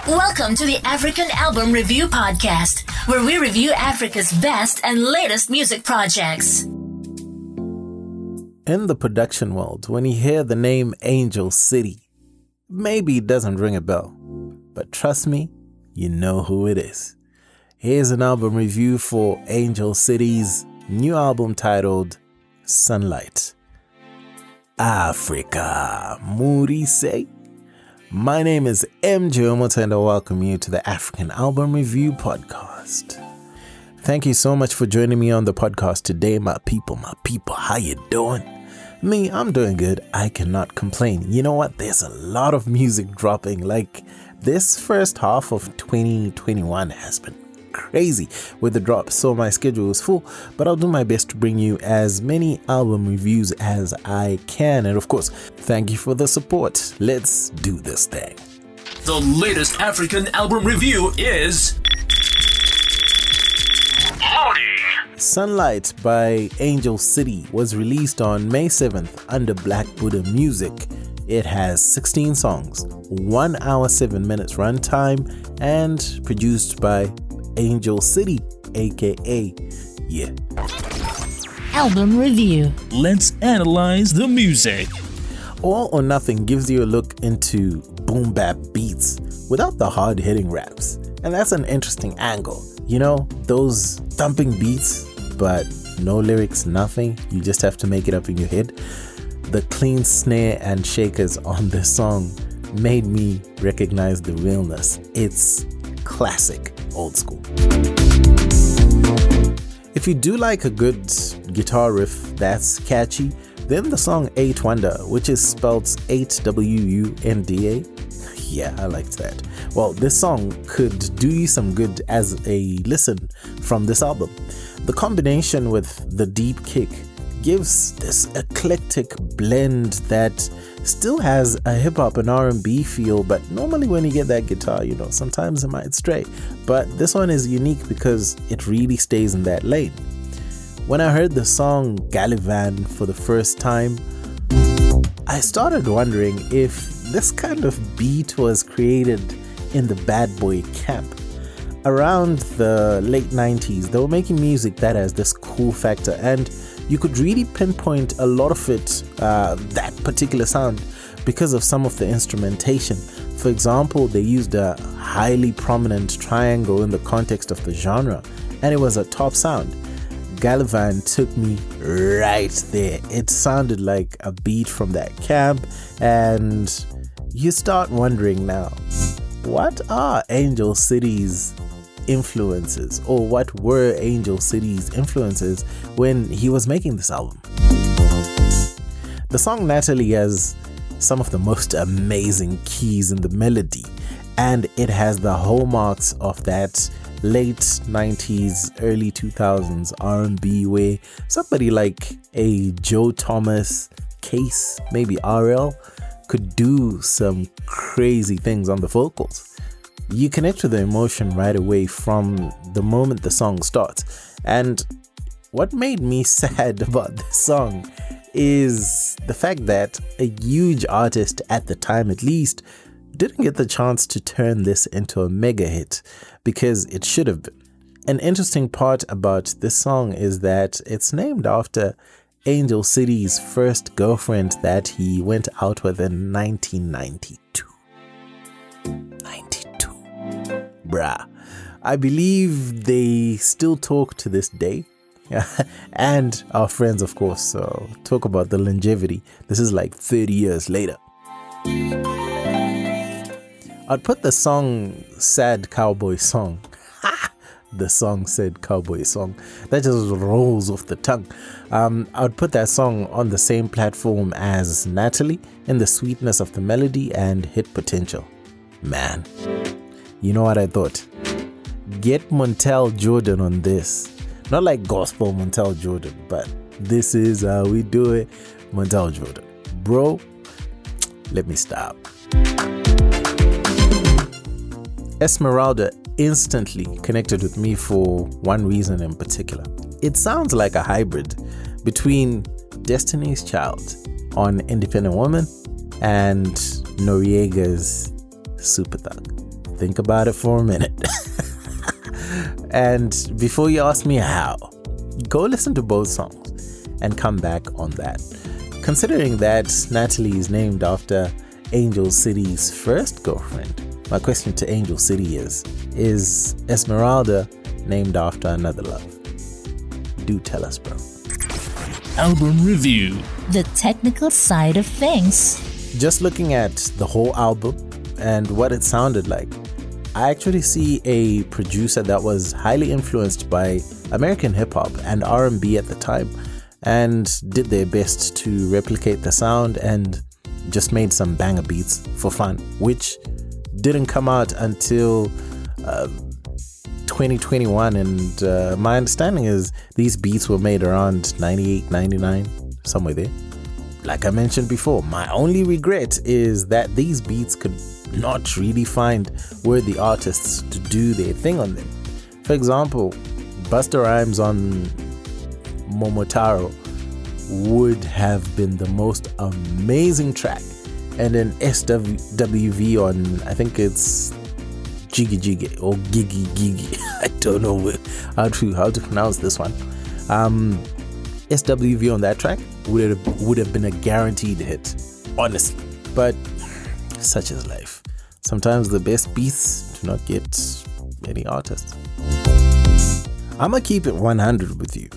Welcome to the African Album Review Podcast, where we review Africa's best and latest music projects. In the production world, when you hear the name Angel City, maybe it doesn't ring a bell, but trust me, you know who it is. Here's an album review for Angel City's new album titled Sunlight. Africa, Moody say. My name is MJ Omoto and I welcome you to the African Album Review Podcast. Thank you so much for joining me on the podcast today, my people, how you doing? Me, I'm doing good. I cannot complain. You know what? There's a lot of music dropping. Like, this first half of 2021 has been crazy with the drops, so my schedule is full, but I'll do my best to bring you as many album reviews as I can. And of course, thank you for the support. Let's do this thing. The latest African album review is Sunlight by Angel City was released on May 7th under Black Buddha Music. It has 16 songs, 1 hour 7 minutes runtime, and produced by Angel City, aka Album Review. Let's analyze the music. All or Nothing gives you a look into boom bap beats without the hard hitting raps, and that's an interesting angle. You know, those thumping beats, but no lyrics, nothing. You just have to make it up in your head. The clean snare and shakers on this song made me recognize the realness. It's classic. Old school. If you do like a good guitar riff that's catchy, then the song 8 Wonder, which is spelled 8WUNDA, yeah, I liked that. Well, this song could do you some good as a listen from this album. The combination with the deep kick gives this eclectic blend that still has a hip-hop and R&B feel, but normally when you get that guitar, you know, sometimes it might stray. But this one is unique because it really stays in that lane. When I heard the song Galivan for the first time, I started wondering if this kind of beat was created in the bad boy camp. Around the late 90s, they were making music that has this cool factor, and you could really pinpoint a lot of it, that particular sound, because of some of the instrumentation. For example, they used a highly prominent triangle in the context of the genre, and it was a top sound. Galivan took me right there. It sounded like a beat from that camp, and you start wondering now, what are Angel City's influences, or what were Angel City's influences when he was making this album? The song Natalie has some of the most amazing keys in the melody, and it has the hallmarks of that late 90s, early 2000s R&B where somebody like a Joe Thomas, Case, maybe RL could do some crazy things on the vocals. You connect with the emotion right away from the moment the song starts. And what made me sad about this song is the fact that a huge artist at the time, at least, didn't get the chance to turn this into a mega hit, because it should have been. An interesting part about this song is that it's named after Angel City's first girlfriend that he went out with in 1992. 92. Bruh. I believe they still talk to this day. And our friends, of course. So talk about the longevity. This is like 30 years later. I'd put the song Sad Cowboy Song. The song Sad Cowboy Song. That just rolls off the tongue. I would put that song on the same platform as Natalie in the sweetness of the melody and hit potential. Man, you know what I thought? Get Montel Jordan on this. Not like gospel Montel Jordan, but this is how we do it. Montel Jordan. Bro, let me stop. Esmeralda instantly connected with me for one reason in particular. It sounds like a hybrid between Destiny's Child on Independent Woman and Noriega's Super Thug. Think about it for a minute. And before you ask me how, go listen to both songs and come back on that. Considering that Natalie is named after Angel City's first girlfriend, my question to Angel City is Esmeralda named after another love? Do tell us, bro. Album review. The technical side of things. Just looking at the whole album and what it sounded like, I actually see a producer that was highly influenced by American hip-hop and R&B at the time and did their best to replicate the sound and just made some banger beats for fun, which didn't come out until 2021, and my understanding is these beats were made around 98, 99, somewhere there. Like I mentioned before, my only regret is that these beats could not really find worthy artists to do their thing on them. For example, Busta Rhymes on Momotaro would have been the most amazing track, and then SWV on, I think it's Jiggy Jiggy or Gigi Gigi, I don't know how to pronounce this one. SWV on that track would have been a guaranteed hit, honestly. But such is life. Sometimes the best beats do not get any artists. I'ma keep it 100 with you.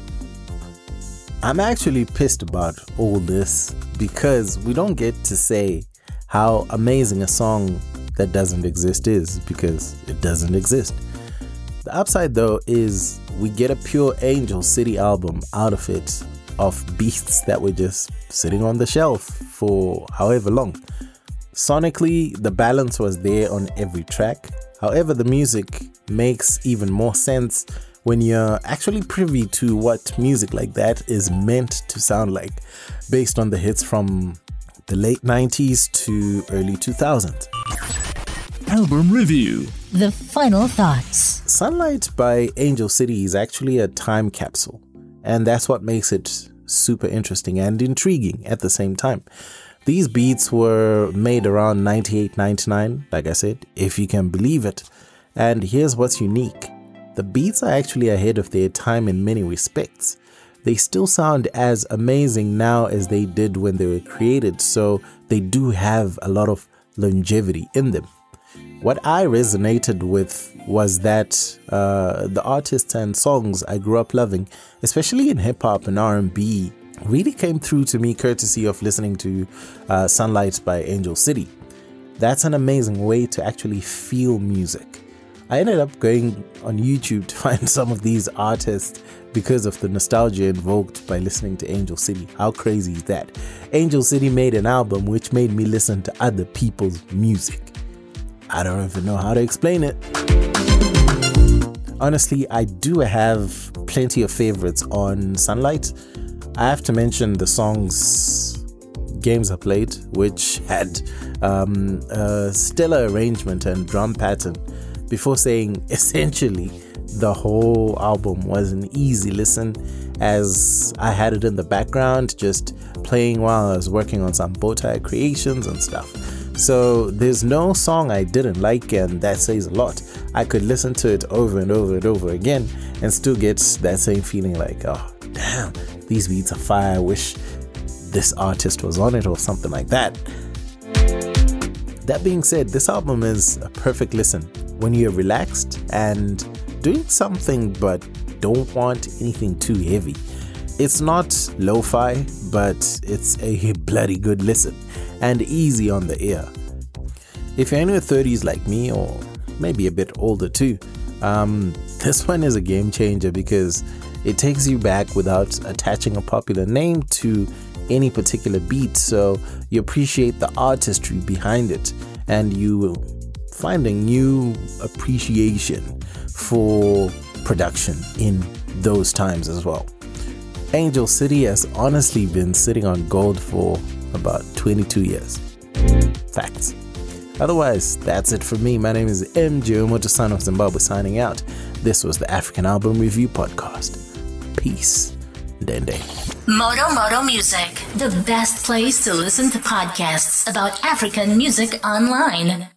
I'm actually pissed about all this because we don't get to say how amazing a song that doesn't exist is, because it doesn't exist. The upside though is we get a pure Angel City album out of it, of beats that were just sitting on the shelf for however long. Sonically, the balance was there on every track. However, the music makes even more sense when you're actually privy to what music like that is meant to sound like, based on the hits from the late 90s to early 2000s. Album review. The final thoughts. Sunlight by Angel City is actually a time capsule, and that's what makes it super interesting and intriguing at the same time. These beats were made around 98, 99, like I said, if you can believe it. And here's what's unique. The beats are actually ahead of their time in many respects. They still sound as amazing now as they did when they were created, so they do have a lot of longevity in them. What I resonated with was that the artists and songs I grew up loving, especially in hip-hop and R&B, really came through to me courtesy of listening to Sunlight by Angel City. That's an amazing way to actually feel music. I ended up going on YouTube to find some of these artists because of the nostalgia invoked by listening to Angel City. How crazy is that? Angel City made an album which made me listen to other people's music. I don't even know how to explain it. Honestly, I do have plenty of favorites on Sunlight. I have to mention the songs Games Are Played, which had a stellar arrangement and drum pattern, before saying essentially the whole album was an easy listen, as I had it in the background just playing while I was working on some bowtie creations and stuff. So there's no song I didn't like, and that says a lot. I could listen to it over and over and over again and still get that same feeling like, oh damn, these beats are fire, I wish this artist was on it or something like that. That being said, this album is a perfect listen when you're relaxed and doing something but don't want anything too heavy. It's not lo-fi, but it's a bloody good listen and easy on the ear. If you're in your 30s like me, or maybe a bit older too, this one is a game changer because it takes you back without attaching a popular name to any particular beat, so you appreciate the artistry behind it and you will find a new appreciation for production in those times as well. Angel City has honestly been sitting on gold for about 22 years. Facts. Otherwise, that's it for me. My name is MJ Omoto, son of Zimbabwe, signing out. This was the African Album Review Podcast. Peace. Dende. Moto Music, the best place to listen to podcasts about African music online.